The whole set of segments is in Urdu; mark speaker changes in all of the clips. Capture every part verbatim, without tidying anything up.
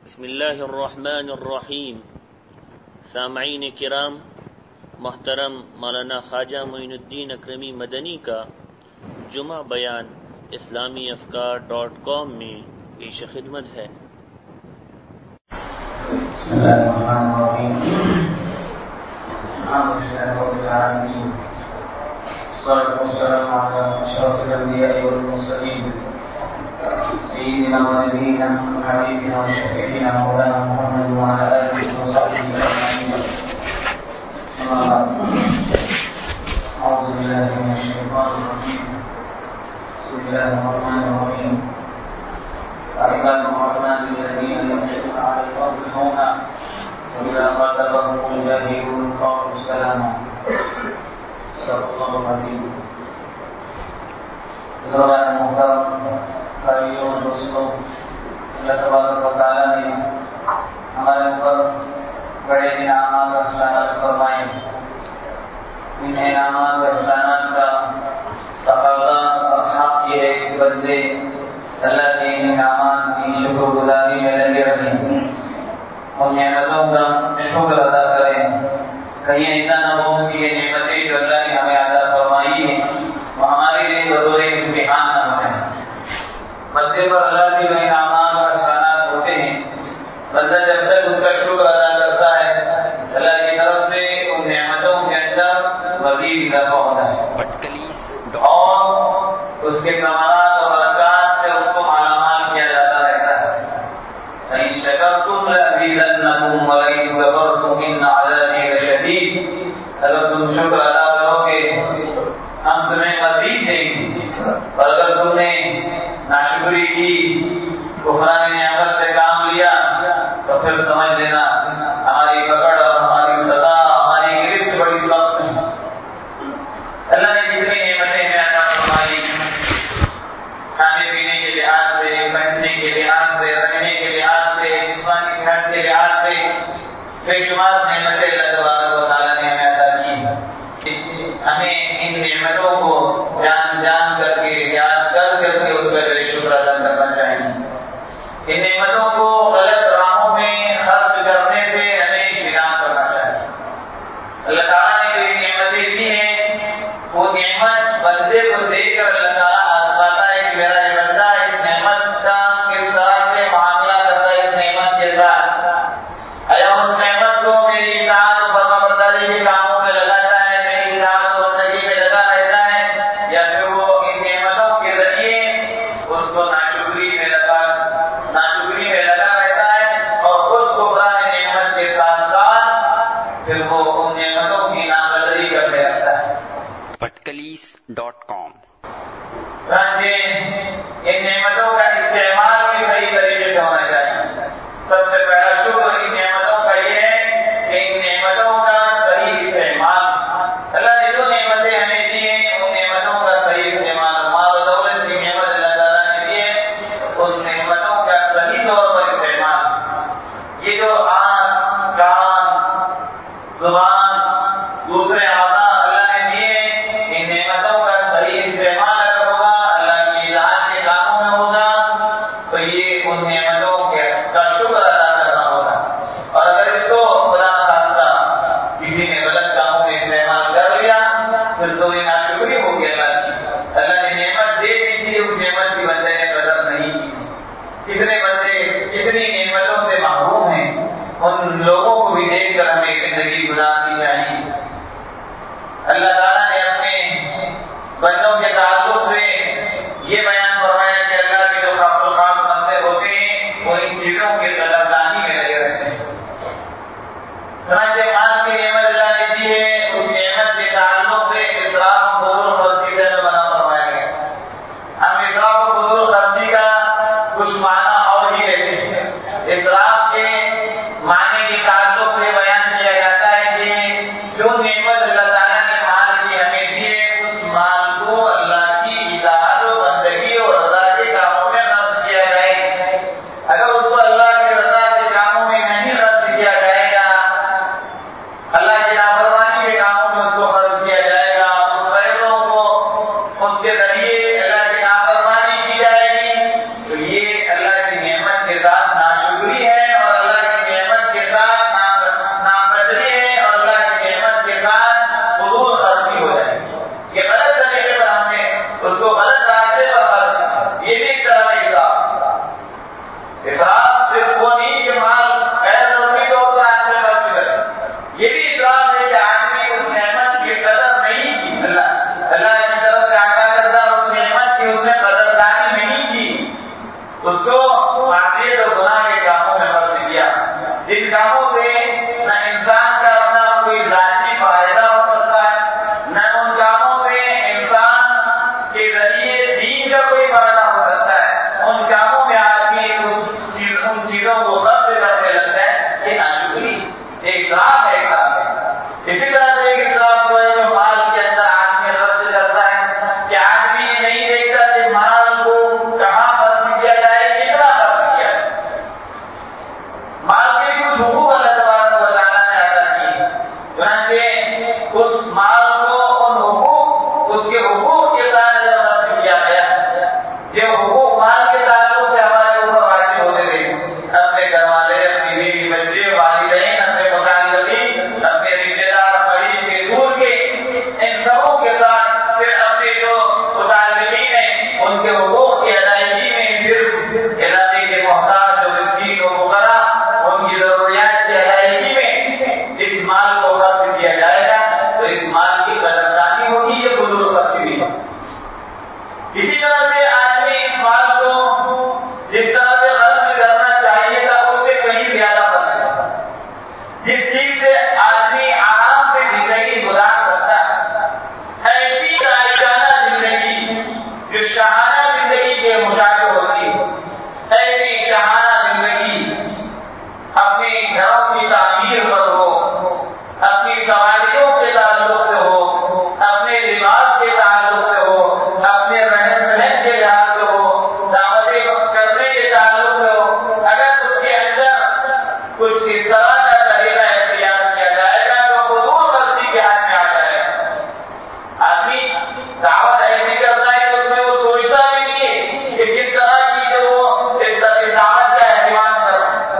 Speaker 1: بسم اللہ الرحمن الرحیم. سامعین کرام، محترم مولانا خواجہ معین الدین اکرمی مدنی کا جمعہ بیان اسلامی افکار ڈاٹ کام میں پیش خدمت ہے.
Speaker 2: بسم اللہ الرحمن الرحیم. الحمد للہ رب العالمین، والصلاة والسلام علی اشرف الانبیاء والمرسلین، سیدنا ونبینا وحبیبنا وشفیعنا مولانا محمد وعلى آلہ وصحبہ اجمعین. اما بعد، اعوذ باللہ من الشیطان الرجیم. بسم اللہ الرحمن الرحیم. عباد الرحمن الذین یمشون علی الارض هونا وإذا خاطبهم الجاهلون قالوا سلاما. صدق اللہ العظیم. حضرات محترم بھائیوں اور دوستوں، اللہ تبارک و تعالیٰ نے ہمارے اوپر بڑے انعامات اور احسانات فرمائے. ان انعامات اور احسانات کا تقاضا اور حق یہ ہے کہ بندے اللہ کے انعامات کی شکر گزاری میں لگے رہیں، اور نعمتوں کا شکر ادا کریں. کہیں ایسا نہ ہو کہ یہ نعمتیں جو اللہ نے ہمیں عطا فرمائی ہیں وہ ہمارے لیے بطور امتحان نہ ہوئے. بندے پر اللہ کے جو انعامات اور احسانات ہوتے ہیں، بندہ جب تک اس کا شکر ادا کرتا ہے، اللہ کی طرف سے ان نعمتوں کے اندر مزید اضافہ ہوتا ہے اور اس کے ثمرات اور برکات سے اس کو مالا مال کیا جاتا رہتا ہے. لئن شکرتم لأزیدنکم ولئن کفرتم ان عذابی لشدید. اگر تم شکر ادا کرو گے ہم تمہیں مزید دیں گے، اور اگر تم نے ناشکری کی، کفران نعمت سے کام لیا، تو پھر سمجھ لینا ہماری پکڑ اور ہماری سزا، ہماری گرفت بڑی سخت ہے. اللہ نے کتنی نعمتیں ہمیں عطا فرمائی، کھانے پینے کے لحاظ سے، پہننے کے لحاظ سے، رہنے کے لحاظ سے، جسمانی صحت کے لحاظ سے بے شمار نعمتیں اللہ تبارک و تعالیٰ نے ہمیں عطا کی. ہمیں ان نعمتوں کو جان جان کر کے، یاد کر کر کے اس کا جو شکر ادا کرنا چاہیے. ان نعمتوں کو غلط راہوں میں خرچ کرنے سے ہمیں اجتناب کرنا چاہیے. اللہ تعالیٰ نے جو یہ نعمتیں دی ہیں، وہ نعمت بندے کو دے کر اللہ تعالیٰ آزماتا ہے کہ میرا یہ بندہ اس نعمت کا کس طرح سے معاملہ کرتا ہے. اس نعمت کے ساتھ آیا اس نعمت کو میری اطاعت و فرمانبرداری کے کاموں میں لگاتا ہے، میری اطاعت و بندگی میں لگا رہتا ہے، یا پھر وہ ان نعمتوں کے ذریعے اس کو ناشکری میں لگا ناشکری میں لگا رہتا ہے اور خود کو قرآن نعمت کے ساتھ ساتھ پھر وہ ان نعمتوں کی نافرمانی کرتے رہتا ہے.
Speaker 3: پٹکلیس ڈاٹ کام.
Speaker 2: ان نعمتوں کا استعمال بھی صحیح طریقے سے ہونا چاہیے. سب سے پہلا شکر ان نعمتوں کا یہ ہے کہ ان نعمتوں کا صحیح استعمال. اللہ نے جو نعمتیں ہمیں دی ہیں ان نعمتوں کا صحیح استعمال، مال و دولت کی نعمت اللہ تعالیٰ نے دی ہے، اس نعمتوں کا صحیح طور پر استعمال. یہ جو آنکھ، کان، زبان، دوسرے اعضاء اللہ نے دیے، ان نعمتوں کا صحیح استعمال اگر ہوگا، اللہ کی اطاعت کے کاموں میں ہوگا، تو یہ ان نعمتوں کے کا شکر ادا کرنا ہوگا. اور اگر اس کو خدا نخواستہ کسی نے غلط کاموں میں استعمال کر لیا، پھر تو یہ ناشکری ہوگی اللہ کی. اللہ نے نعمت دے دی تھی، اس نعمت کی بندے نے قدر نہیں کی. کتنے بندے کتنی نعمتوں سے محروم ہیں، ان لوگوں کو بھی دیکھ کر ہمیں زندگی گزارنی چاہیے. اللہ تعالیٰ نے اپنے بندوں کے تعلق سے یہ بیان فرمایا کہ اللہ کے جو خاص و خاص بندے ہوتے ہیں وہ ان چیزوں کی قدردانی میں لگے رہتے ہیں. چنانچہ مال کی نعمت اللہ نے دی ہے، اس نعمت کے تعلق سے اسراف و فضول خرچی سے منع فرمایا گیا. ہم اسراف و فضول خرچی کا کچھ معنی اور ہی لیتے ہیں. اسراف کے معنی کے تعلق سے بیان کیا جاتا ہے کہ جو نعمت اللہ تعالیٰ نے مال کی ہمیں دی ہے، اس مال کو اللہ کی اطاعت و بندگی اور رضا کے کاموں میں خرچ کیا جائے. اگر اس کو اللہ کی رضا کے کاموں میں نہیں خرچ کیا جائے گا اسراف صرف وہ نہیں کہ مال غیر ضروری طور پر آدمی خرچ کرے، یہ بھی اسراف ہے کہ آدمی اس نعمت کی قدر نہیں کی، اللہ اللہ کی طرف سے عطا کردہ اس نعمت کی اس نے قدردانی نہیں کی، اس کو معصیت اور گناہ کے کاموں میں خرچ کیا، جن کاموں سے نہ انسان کا اپنا کوئی ذاتی فائدہ ہو سکتا ہے، نہ ان کاموں سے انسان کے ذریعے دین کا کوئی فائدہ ہو سکتا ہے، ان کاموں میں آدمی ان چیزوں کو خرچ کرنے لگتا ہے، یہ ناشکری ایک اسراف ہے ایک کام ہے۔ اسی طرح سے ایک اسراف ہے جو مال کے اندر آدمی خرچ کرتا ہے کہ آدمی یہ نہیں دیکھتا کہ مال کو کہاں خرچ کیا جائے، کتنا خرچ کیا جائے۔ مال کے کچھ حقوق اللہ تبارک و تعالیٰ نے ادا کیے، چنانچہ اس مال کو ان حقوق اس کے حقوق کے ساتھ خرچ کیا گیا، جو حقوق مال کے تعلق سے ہمارے اوپر واجب ہوتے تھے، اپنے گھر والے، اپنی بیوی بچے، والدین، اپنے متعلقین، اپنے رشتے دار، قریب کے دور کے، ان سبوں کے ساتھ پھر اپنے جو متعلقین ہیں ان کے حقوق کی ادائیگی میں پھر علاقے کے محتاج جو مسکین و فقراء ان کی ضروریات کی ادائیگی میں اس مال کو خرچ کیا جائے گا، تو اس مال کی قدردانی ہوگی، یہ فضول خرچ نہیں ہوگی۔ اسی طرح سے آدمی اس مال کو جس طرح سے خرچ کرنا چاہیے تھا اس سے کہیں زیادہ خرچ کرتا، جس چیز سے آدمی آرام سے زندگی گزار سکتا ہے، ایسی رائجانہ زندگی جو شاہانہ زندگی کے مشابہ ہوتی ہے، ایسی شاہانہ زندگی اپنے گھروں کی تعمیر پر ہو، اپنی سواریوں کے تعلق سے ہو، اپنے لباس کے تعلق سے ہو، اپنے رہن سہن کے لحاظ سے ہو، دعوتیں کرنے کے تعلق سے ہو، اگر اس کے اندر کچھ اس طرح کا طریقہ اختیار کیا جائے گا تو فضول خرچی کے ہاتھ میں آ جائے گا۔ آدمی دعوت ایسی کرتا ہے کہ اس میں وہ سوچتا بھی نہیں ہے کہ کس طرح کی جو وہ اس دعوت کا اہتمام کر رہا ہے،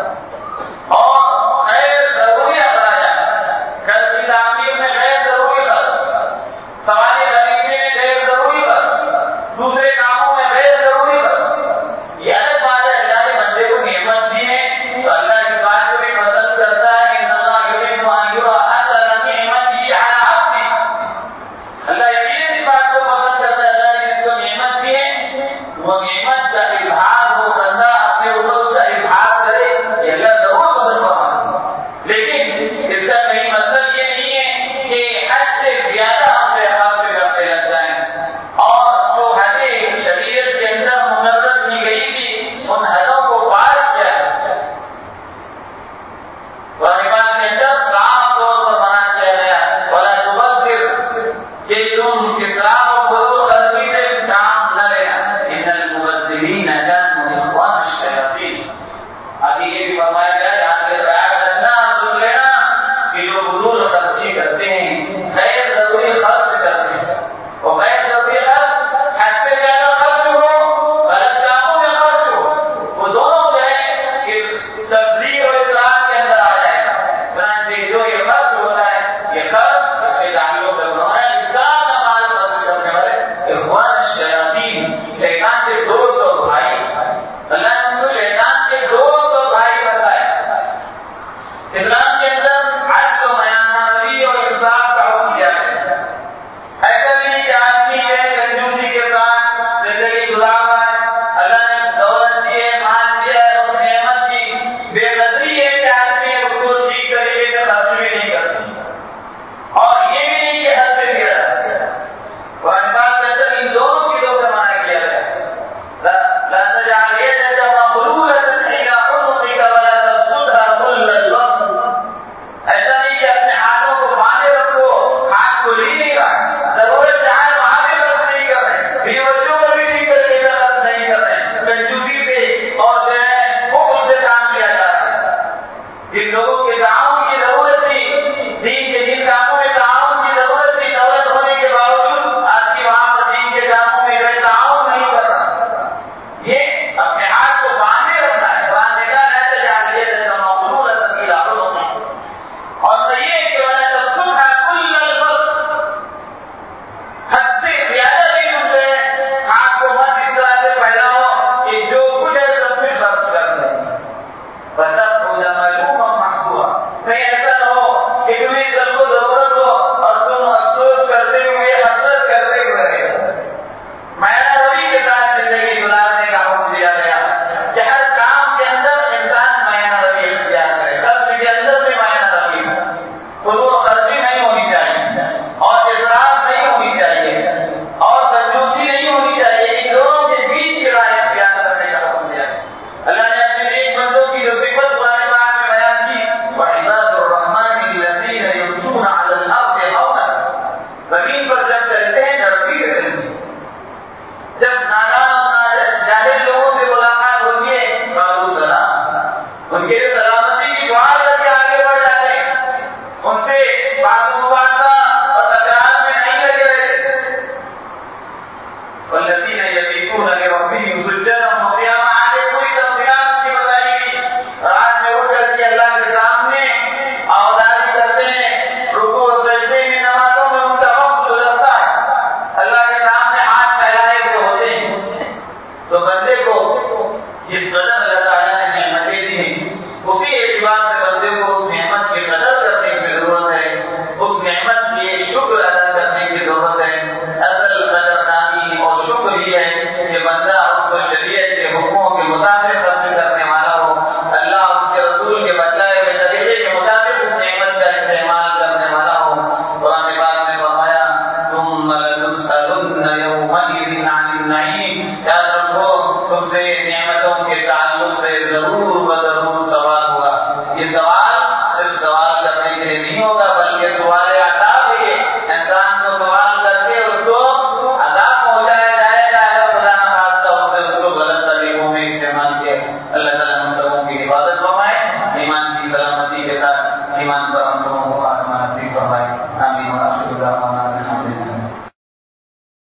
Speaker 2: اور غیر ضروری اخراجات، گھر کی تعمیر میں غیر ضروری خرچ، سواری خریدنے میں غیر ضروری خرچ، دوسرے کاموں میں غیر ضروری خرچ، یہ الگ بات ہے۔ اللہ نے بندے کو نعمت دی ہے تو اللہ اس بات کو بھی پسند کرتا ہے کہ اللہ یحب ان یرى اثر نعمته على عبده، اللہ یقیناً اس بات کو پسند کرتا ہے، اللہ نے جس کو نعمت دی ہے وہ نعمت کا اظہار وہ بندہ اپنے اوپر اس کا اظہار کرے، یہ اللہ ضرور پسند فرماتا ہے، لیکن اس کا کہیں مطلب یہ نہیں ہے کہ حد سے زیادہ ہم پہ خرچ کرتے لگ جائیں، اور جو حدیں شریعت کے اندر مقرر کی گئی تھی ان حدوں کو پار کیا ہے۔ قرآن پاک کے اندر صاف طور پر منع کیا گیا ولا تبذر، کہ تم اسراف و فضول خرچی سے کام نہ لینا، ان المبذرین كانوا اخوان الشیاطین۔ ابھی یہ بھی فرمایا گیا یہاں پہ رعایت رکھنا، سن لینا کہ جو فضول خرچی کرتے ہیں، غیر ضروری خرچ کرتے ہیں، وہ غیر ضروری خرچ حد سے زیادہ خرچ ہو، غلط کاموں میں خرچ ہو، وہ دونوں جو ہے کہ تبذیر اور اسراف کے اندر آ جائے گا۔ چنانچہ جو یہ خرچ ہوتا ہے یہ خرچ اس کے تعلق رکھنا ہے، اس کا مال خرچ کرنے والے اخوان الشیاطین، شیطان کے دوست اور بھائی، اللہ نے ان کو شیطان کے دوست اور بھائی بتایا۔ اسلام کے اندر عدل و میانسری اور انصاف کا حکم دیا ہے، ایسا نہیں کہ آدمی جو ہے کنجوسی کے ساتھ زندگی گزار رہا ہے، اللہ نے دولت دی ہے، مال دیا ہے، اس نعمت کی بے قدری ہے کہ آدمی اس کو ٹھیک طریقے سے خرچ بھی نہیں کرتا، اور یہ بھی نہیں کہ حد سے زیادہ۔ قرآن پاک کے اندر ان دونوں چیزوں کا منع کیا گیا ہے، لا تجعل يدك مغلولة إلى عنقك ولا تبسطها كل البسط، ایسا نہیں کہ اپنے ہاتھوں کو باندھے رکھو، ہاتھ کو لی نہیں رہا، ضرورت چاہے وہاں بھی خرچ نہیں کر رہے، پھر بچوں کو بھی ٹھیک طریقے سے خرچ نہیں کر رہے، کنجوسی سے اور جو ہے بخل سے کام لیا جا رہا ہے۔ جن لوگوں کے تعاون کی ضرورت تھی، دین کے جن کاموں میں تعاون کی ضرورت تھی، دولت ہونے کے باوجود آدمی وہاں پر دین کے کاموں میں جو ہے تعاون نہیں کر رہا، یہ اپنے ہاتھ کو باندھے رکھنا ہے۔ قرآن نے کہا لا تجعل يدك مغلولة إلى عنقك، اور یہ کہ ولا تبسطها كل البسط، حد سے زیادہ بھی تم جو ہے ہاتھ کو مت اس طرح سے پھیلاؤ کہ جو کچھ ہے سب کچھ خرچ کر دیں۔ ان کے سلامتی کی دعا کر کے آگے بڑھ جاتے ہیں، ان سے بات مباحثہ اور تکرار میں نہیں لگے رہتے۔ والذین یبیتون لربہم سجدا وقیاما، آگے پوری تفصیلات کی بتائی گئی۔ رات میں اٹھ کر کے اللہ کے سامنے آوازاری کرتے ہیں، رکوع و سجدے میں نمازوں میں ان کا وقت گزرتا ہے، اللہ کے سامنے ہاتھ پھیلائے ہوئے ہوتے ہیں۔ تو بندے کو جس قدر اللہ تعالیٰ نے نعمتیں دی ہیں، اسی اعتبار سے بندے کو اس نعمت کی قدر کرنے کی ضرورت ہے، اس نعمت کے شکر ادا کرنے کی ضرورت ہے۔ اصل قدردانی اور شکر ہی ہے کہ بندہ اس کو شریعت کے حکموں کے مطابق خرچ کرنے والا ہو، اللہ اس کے رسول کے بتلائے ہوئے طریقے کے مطابق اس نعمت کا استعمال کرنے والا ہو۔ قرآن پاک نے فرمایا ثم لتسألن یومئذ عن النعیم، یاد رکھو تم سے نعمتوں کے تعلق سے ضرور و ضرور سوال ہوا۔ یہ سوال صرف سوال کرنے کے لیے نہیں ہوگا، بلکہ سوال عذاب ہے، انسان کو سوال کر کے اس کو عذاب پہنچایا جائے گا اگر خدا نخواستہ اس نے اس کو غلط طریقوں میں استعمال کیا۔ اللہ تعالیٰ ہم سبوں کی حفاظت فرمائے، ایمان کی سلامتی کے ساتھ ایمان پر ہم سب